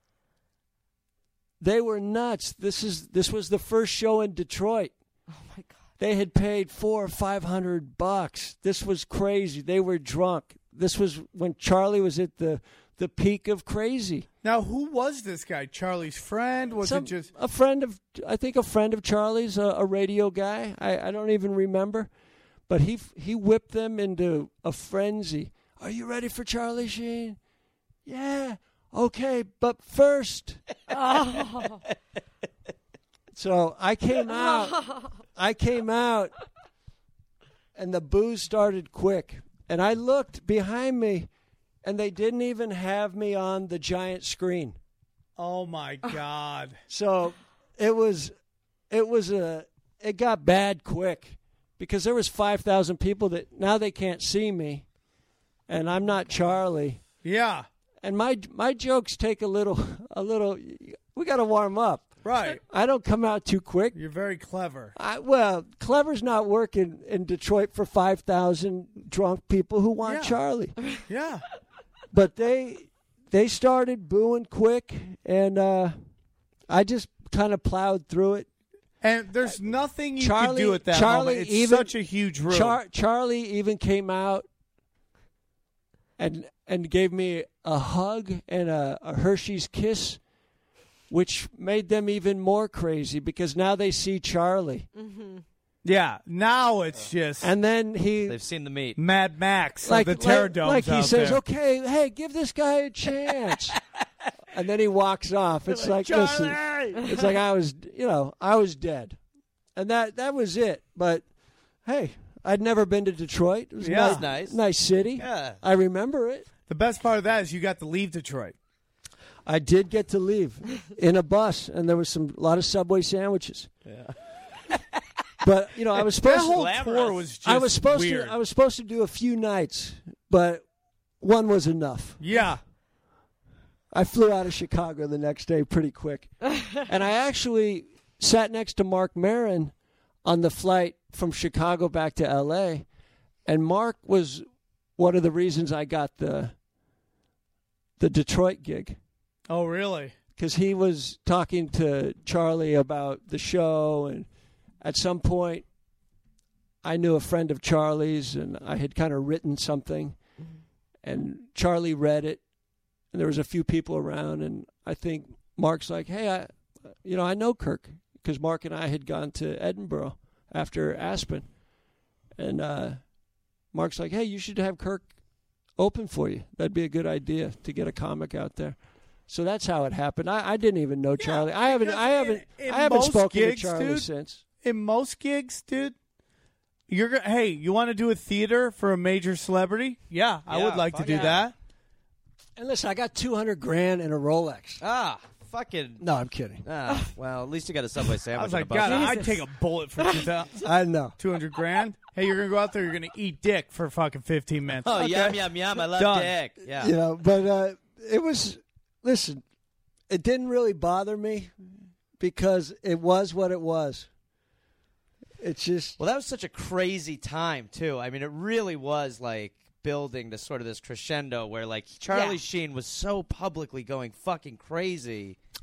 They were nuts. This is this was the first show in Detroit. Oh my God. They had paid four or five hundred bucks. This was crazy. They were drunk. This was when Charlie was at the the peak of crazy. Now, who was this guy? Charlie's friend? Was Some- it just... a friend of? I think a friend of Charlie's, a, a radio guy. I, I don't even remember, but he he whipped them into a frenzy. Are you ready for Charlie Sheen? Yeah. Okay, but first. Oh. So I came out. I came out, and the booze started quick. And I looked behind me, and they didn't even have me on the giant screen. Oh, my God. So it was, it was a, it got bad quick, because there was five thousand people that now they can't see me, and I'm not Charlie. Yeah. And my my jokes take a little, a little. We got to warm up. Right. I don't come out too quick. You're very clever. I, well, clever's not working in Detroit for five thousand drunk people who want Yeah. Charlie. Yeah. But they they started booing quick, and uh, I just kind of plowed through it. And there's nothing you Charlie- can do at that Charlie moment. It's even- such a huge room. Char- Charlie even came out and and gave me a hug and a, a Hershey's kiss, which made them even more crazy because now they see Charlie. yeah. Now it's just And then he They've seen the meat. Mad Max like, of the terror like, domes like he out says, there. okay, hey, give this guy a chance. And then he walks off. It's like, listen, it's like I was, you know, I was dead. And that, that was it. But, hey, I'd never been to Detroit. It was a Yeah. nice, Nice. nice city. Yeah. I remember it. The best part of that is you got to leave Detroit. I did get to leave in a bus, and there was some a lot of Subway sandwiches. Yeah. But, you know, I was That supposed whole to, tour was just I was supposed weird. to I was supposed to do a few nights, but one was enough. Yeah. I flew out of Chicago the next day pretty quick. And I actually sat next to Mark Maron on the flight from Chicago back to L A. And Mark was one of the reasons I got the the Detroit gig. Oh, really? Because he was talking to Charlie about the show. And at some point, I knew a friend of Charlie's, and I had kind of written something. And Charlie read it. And there was a few people around, and I think Mark's like, hey, I, you know, I know Kirk, because Mark and I had gone to Edinburgh after Aspen. And uh, Mark's like, hey, you should have Kirk open for you. That'd be a good idea to get a comic out there. So that's how it happened. I, I didn't even know Charlie. I haven't, because I haven't, in- in I haven't most spoken gigs, to Charlie dude, since. In most gigs, dude, you're gonna. Hey, you want to do a theater for a major celebrity? Yeah, I Yeah, would like to fuck do yeah. that. And listen, I got two hundred grand and a Rolex. Ah, fucking. No, I'm kidding. Ah, well, at least you got a Subway sandwich. I was and like, a bunch God, of- I'd take a bullet for I know. two hundred grand. Hey, you're gonna go out there. You're gonna eat dick for fucking fifteen minutes. Oh, Okay. yum, yum, yum. I love Done. dick. Yeah. You know, but uh, it was, listen, it didn't really bother me because it was what it was. It's just, Well, that was such a crazy time, too. I mean, it really was like building to sort of this crescendo where, like, Charlie Yeah. Sheen was so publicly going fucking crazy.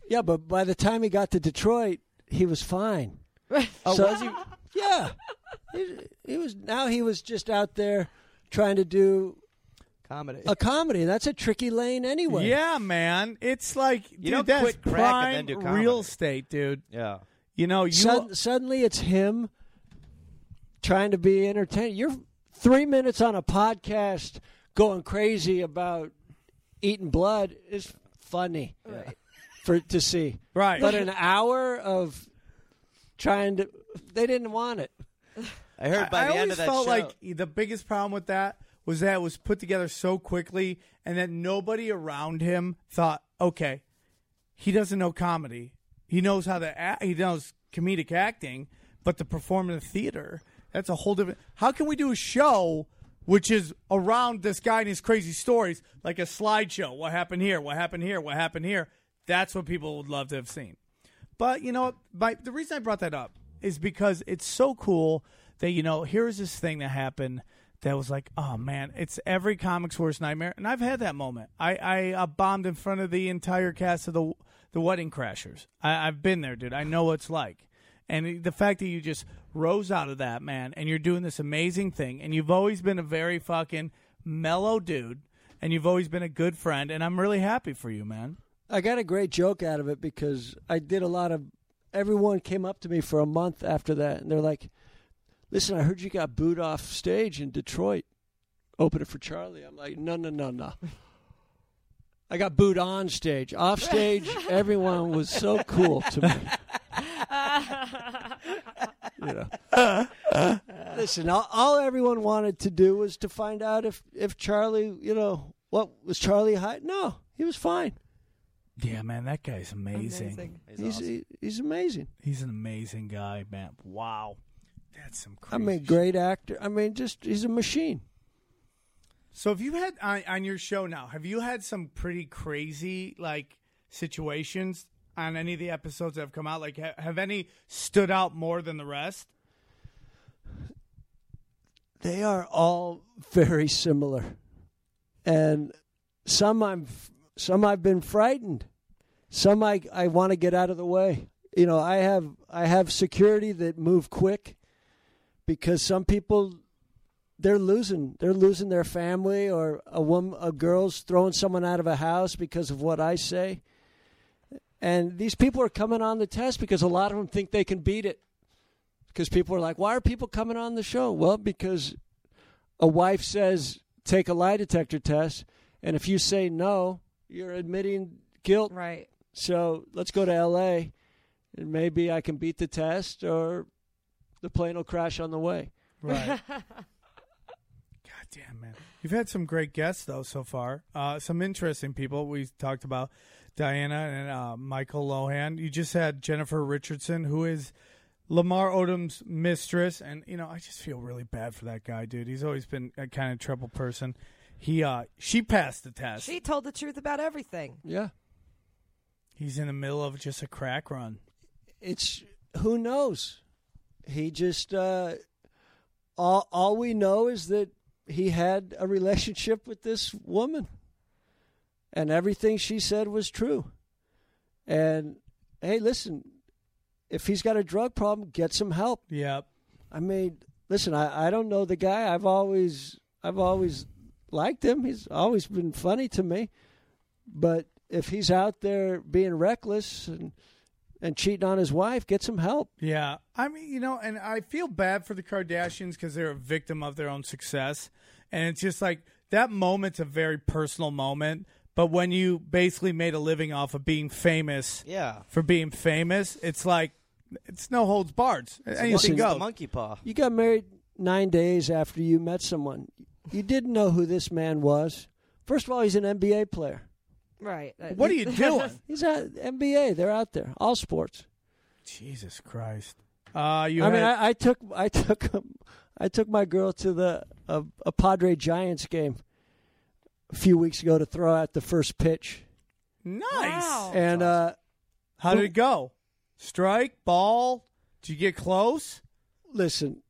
Yeah, but by the time he got to Detroit, he was fine. Oh, So- was he? Yeah, he, he was. Now he was just out there trying to do Comedy. a comedy. That's a tricky lane anyway. Yeah, man. It's like, You dude, don't that's quit crack and prime then do comedy. real estate, dude. Yeah. You know, you Sud- suddenly it's him trying to be entertaining. You're three minutes on a podcast going crazy about eating blood is funny for to see. right. But an hour of trying to, they didn't want it. I heard by I, the I end always of that felt show. like the biggest problem with that was that it was put together so quickly, and that nobody around him thought, okay, he doesn't know comedy. He knows how to act. He knows comedic acting, but to perform in the theater, that's a whole different. How can we do a show which is around this guy and his crazy stories, like a slideshow? What happened here? What happened here? What happened here? That's what people would love to have seen. But you know, my, the reason I brought that up is because it's so cool that, you know, here's this thing that happened that was like, oh man, it's every comic's worst nightmare. And I've had that moment. I, I uh, bombed in front of the entire cast of the the Wedding Crashers. I, I've been there, dude. I know what it's like. And the fact that you just rose out of that, man, and you're doing this amazing thing, and you've always been a very fucking mellow dude, and you've always been a good friend, and I'm really happy for you, man. I got a great joke out of it because I did a lot of, everyone came up to me for a month after that, and they're like, listen, I heard you got booed off stage in Detroit. Open it for Charlie. I'm like, no, no, no, no. I got booed on stage. Off stage, everyone was so cool to me. You know. Listen, all, all everyone wanted to do was to find out if, if Charlie, you know, what was Charlie high? No, he was fine. Yeah, man, that guy's amazing. Amazing. He's He's awesome. he, he's amazing. He's an amazing guy, man. Wow. That's some crazy I mean, shit. great actor. I mean, just he's a machine. So have you had on, on your show now, have you had some pretty crazy like situations on any of the episodes that have come out? Like ha- have any stood out more than the rest? They are all very similar, and some I'm some I've been frightened. Some I I want to get out of the way. You know, I have I have security that move quick because some people they're losing they're losing their family, or a woman a girl's throwing someone out of a house because of what I say. And these people are coming on the test because a lot of them think they can beat it. Because people are like, why are people coming on the show? Well, because a wife says, take a lie detector test, and if you say no, you're admitting guilt. Right. So let's go to L A, and maybe I can beat the test, or the plane will crash on the way. Right. God damn, man. You've had some great guests, though, so far. Uh, some interesting people. We talked about Diana and uh, Michael Lohan. You just had Jennifer Richardson, who is Lamar Odom's mistress. And, you know, I just feel really bad for that guy, dude. He's always been a kind of trouble person. He, uh, she passed the test. She told the truth about everything. Yeah. He's in the middle of just a crack run. It's, who knows? He just, uh, all, all we know is that he had a relationship with this woman. And everything she said was true. And, hey, listen, if he's got a drug problem, get some help. Yep. I mean, listen, I, I don't know the guy. I've always I've always liked him. He's always been funny to me. But if he's out there being reckless and and cheating on his wife, get some help. Yeah. I mean, you know, and I feel bad for the Kardashians because they're a victim of their own success. And it's just like that moment's a very personal moment. But when you basically made a living off of being famous Yeah. for being famous, it's like, it's no holds barred. Anything It's the goes. monkey paw. You got married nine days after you met someone. You didn't know who this man was. First of all, he's an N B A player. Right. What are you doing? He's at N B A. They're out there, all sports. Jesus Christ. Uh, you I had, mean, I, I took I took I took my girl to the a, a Padre Giants game a few weeks ago to throw out the first pitch, nice. Wow. and uh, How did it go? Strike, ball? Did you get close? listen,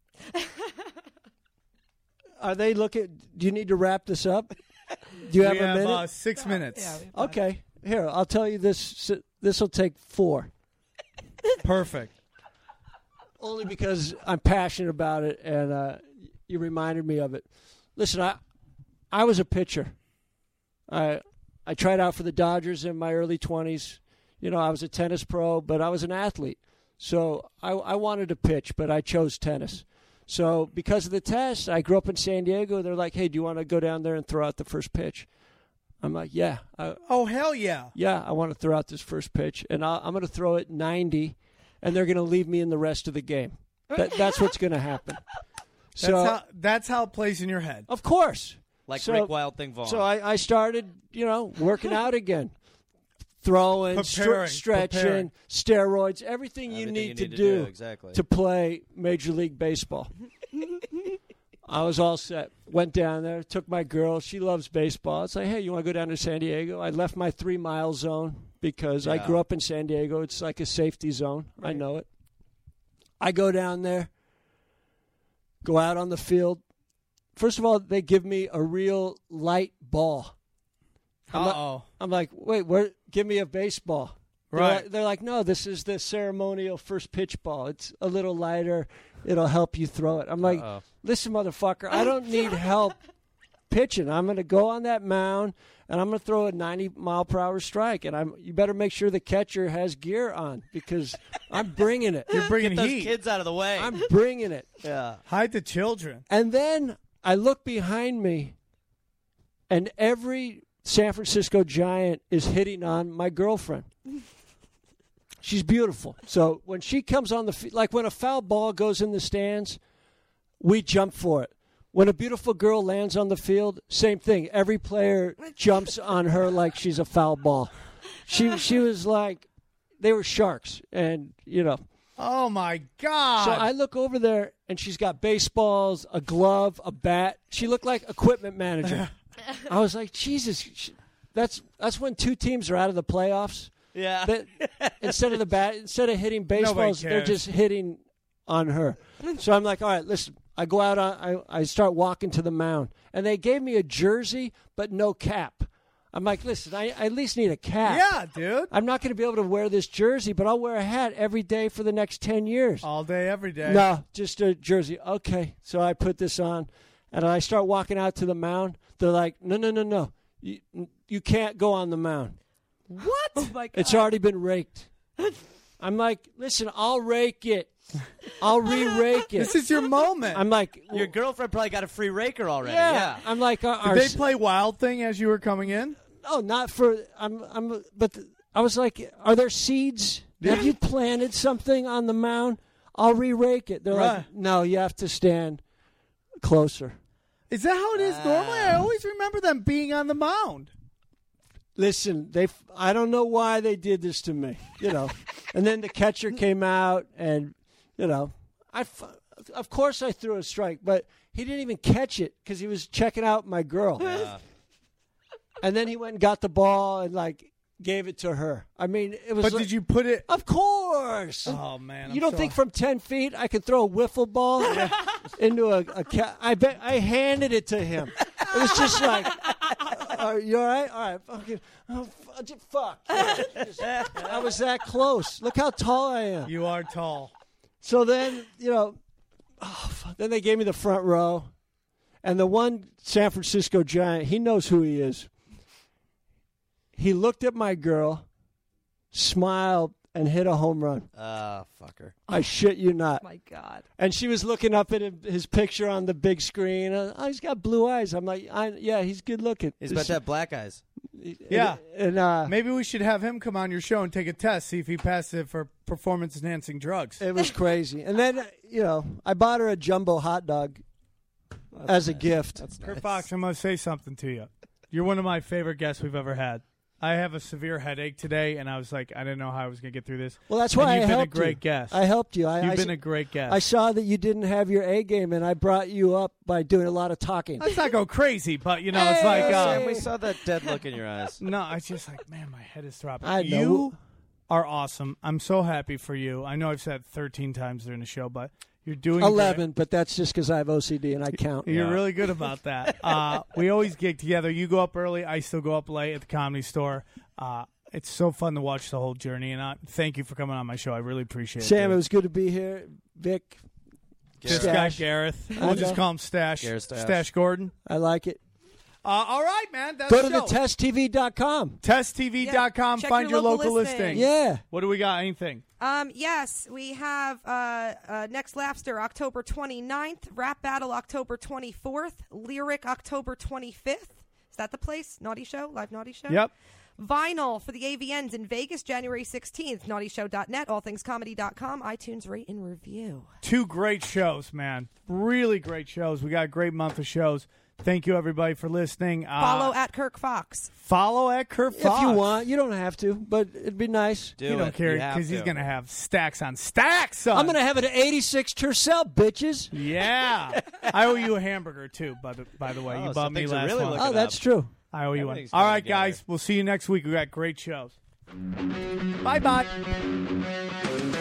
are they looking? Do you need to wrap this up? Do you have we a have minute? uh, six minutes. Yeah, we- Okay. Here, I'll tell you this. This will take four. Perfect. Only because I'm passionate about it, and uh, you reminded me of it. Listen, I I was a pitcher. I I tried out for the Dodgers in my early twenties. You know, I was a tennis pro, but I was an athlete. So I, I wanted to pitch, but I chose tennis. So because of the test, I grew up in San Diego. They're like, hey, do you want to go down there and throw out the first pitch? I'm like, yeah. I, Oh, hell yeah. yeah, I want to throw out this first pitch. And I'll, I'm going to throw it ninety, and they're going to leave me in the rest of the game. That, that's what's going to happen. That's, So, how, that's how it plays in your head. of course. Like So- Rick Wild Thing Vaughn. So I, I started, you know, working out again. Throwing, stre- Preparing, stretching, preparing. steroids, everything you Everything need, you to, need to do, do, exactly. to play Major League Baseball. I was all set. Went down there, took my girl. She loves baseball. It's like, hey, you want to go down to San Diego? I left my three-mile zone because I Yeah. grew up in San Diego. It's like a safety zone. I know it. I go down there, go out on the field. First of all, they give me a real light ball. I'm like- Uh-oh. I'm like, wait, where? Give me a baseball. They're Right. like, they're like, no, this is the ceremonial first pitch ball. It's a little lighter. It'll help you throw it. I'm like, Uh-oh. listen, motherfucker, I don't need help pitching. I'm going to go on that mound, and I'm going to throw a ninety mile per hour strike. And I'm, you better make sure the catcher has gear on because I'm bringing it. You're bringing Get those heat. kids out of the way. I'm bringing it. yeah. Hide the children. And then I look behind me, and every San Francisco Giant is hitting on my girlfriend. She's beautiful. So when she comes on the field, like when a foul ball goes in the stands, we jump for it. When a beautiful girl lands on the field, same thing. Every player jumps on her like she's a foul ball. She she was like, they were sharks, and you know. Oh, my God. So I look over there, and she's got baseballs, a glove, a bat. She looked like equipment manager. I was like, Jesus, she, that's that's when two teams are out of the playoffs. Yeah. That, instead of the bat, instead of hitting baseballs, they're cares. just hitting on her. So I'm like, all right, listen. I go out on, I I start walking to the mound, and they gave me a jersey but no cap. I'm like, listen, I, I at least need a cap. yeah, dude. I'm not going to be able to wear this jersey, but I'll wear a hat every day for the next ten years. All day, every day. No, just a jersey. Okay. So I put this on, and I start walking out to the mound. They're like, no, no, no, no. You, you can't go on the mound. What? Oh my God. It's already been raked. I'm like, listen, I'll rake it. I'll re-rake it. This is your moment. I'm like, Your girlfriend probably got a free raker already. yeah. Yeah. I'm like, uh, Did our, they play Wild Thing as you were coming in? no, not for. I'm. I'm. But the, I was like, are there seeds? Have you planted something on the mound? I'll re-rake it. They're Right. like, no, you have to stand closer. Is that how it is normally? I always remember them being on the mound. Listen, they. I don't know why they did this to me, you know. And then the catcher came out, and you know, I. Of course, I threw a strike, but he didn't even catch it because he was checking out my girl. Yeah. And then he went and got the ball and like gave it to her. I mean, it was. But like, did you put it? Of course. Oh man! you I'm don't so- think from ten feet I could throw a wiffle ball into a, a cat? I bet I handed it to him. It was just like, are you all right? All right. Fucking, oh, fu- j- fuck. Yeah, just- I was that close. Look how tall I am. You are tall. So then, you know, oh, fuck. Then they gave me the front row. And the one San Francisco Giant, he knows who he is. He looked at my girl, smiled, and hit a home run. Ah, fucker. I shit you Oh not. my God. And she was looking up at his picture on the big screen. Uh, Oh, he's got blue eyes. I'm like, I, yeah, he's good looking. He's about to have black eyes. Yeah. And, and uh, Maybe we should have him come on your show and take a test, see if he passes it for performance-enhancing drugs. it was crazy. And then, uh, you know, I bought her a jumbo hot dog as a gift. Kurt Fox, I'm going to say something to you. You're one of my favorite guests we've ever had. I have a severe headache today, and I was like, I didn't know how I was going to get through this. Well, that's And why you've I been helped a great you. guest. I helped you. I, You've I, been s- a great guest. I saw that you didn't have your A game, and I brought you up by doing a lot of talking. Let's not go crazy, but, you know, it's like, Hey! uh, Sam, we saw that dead look in your eyes. no, it's just like, man, my head is throbbing. I know. You are awesome. I'm so happy for you. I know I've said it thirteen times during the show, but You're doing eleven, but that's just because I have O C D and I count. You're Yeah. really good about that. Uh, we always gig together. You go up early. I still go up late at the Comedy Store. Uh, it's so fun to watch the whole journey. And I, thank you for coming on my show. I really appreciate it. Sam, dude. it was good to be here. Vic, This Stash. guy, Gareth. We'll I just know. call him Stash. Gareth Stash. Stash Gordon. I like it. Uh, all right, man. That's Go to the the test T V dot com. test T V dot com. Yeah, check Find your your local local listing. listing. Yeah. What do we got? Anything? Um, yes, we have uh, uh, Next Laughster October twenty-ninth, Rap Battle October twenty-fourth, Lyric October twenty-fifth. Is that the place? Naughty Show? Live Naughty Show? Yep. Vinyl for the A V Ns in Vegas, January sixteenth, naughty show dot net, all things comedy dot com, iTunes Rate and Review. Two great shows, man. Really great shows. We got a great month of shows. Thank you, everybody, for listening. Uh, Follow at Kirk Fox. Follow at Kurt Fox. If you want. You don't have to, but it'd be nice. Do You don't it. care You have because he's to. going to have stacks on stacks, son. I'm going to have it at eighty-six Tercel, bitches. Yeah. I owe you a hamburger, too, by the, by the way. Oh, you so bought me things are last really month. looking Oh, that's up. true. I owe you one. Everything's All coming right, together. guys. We'll see you next week. We got great shows. Bye-bye.